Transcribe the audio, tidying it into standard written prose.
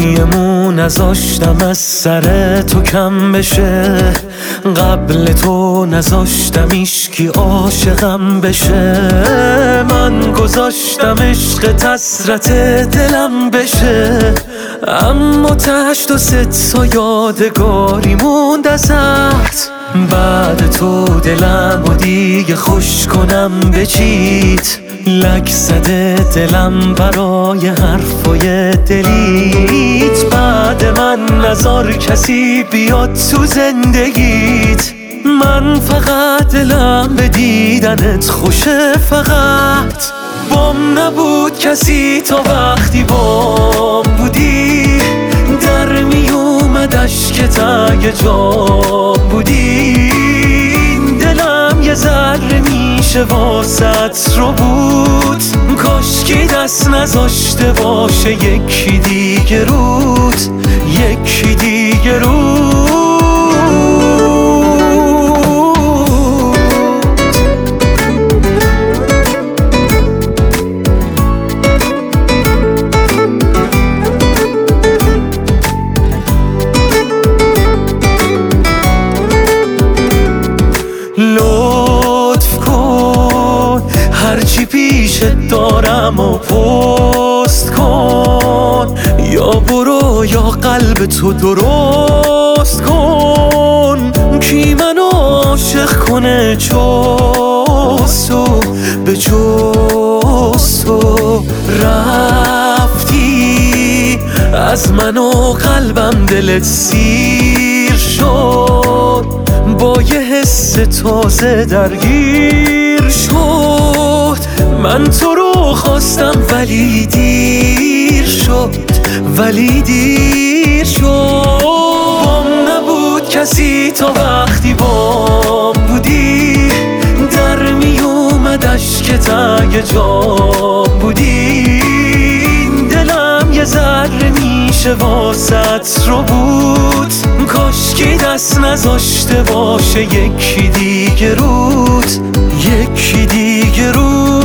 مویمو نذاشتم از سر تو کم بشه، قبل تو نذاشتم ایشکی عاشقم بشه. من گذاشتم عشق حسرت دلم بشه، اما تهش تو تا یادگاری موند ازت. بعد تو دلم و دیگه خوش کنم بچیت، لک زده دلم برای حرفای دلیت. بعد من نذار کسی بیاد تو زندگیت، من فقط دلم به دیدنت خوشه. فقط بام نبود کسی تا وقتی بام بودی، در می اومد اشکت اگه جام بودی. دلم یه ذره میشه واسط رو بود، کاشکی دست نذاشته باشه یکی دیگه رود، یکی دیگه رود. لطف کن هرچی پیشت دارم و پست کن، یا برو یا قلب تو درست کن. کی منو عاشق کنه جستو به جستو؟ رفتی از من و قلبم دلت سیر شد، با یه حس تازه درگیر شد. من تو رو خواستم ولی دیر شد، ولی دیر شد. بام نبود کسی تا وقتی بام بودی، در می اومد اشکت اگه جام بودی. دلم یه ذره میشه واسط رو بود، کاشکی دست نذاشته باشه یکی دیگه رود، یکی دیگه رود.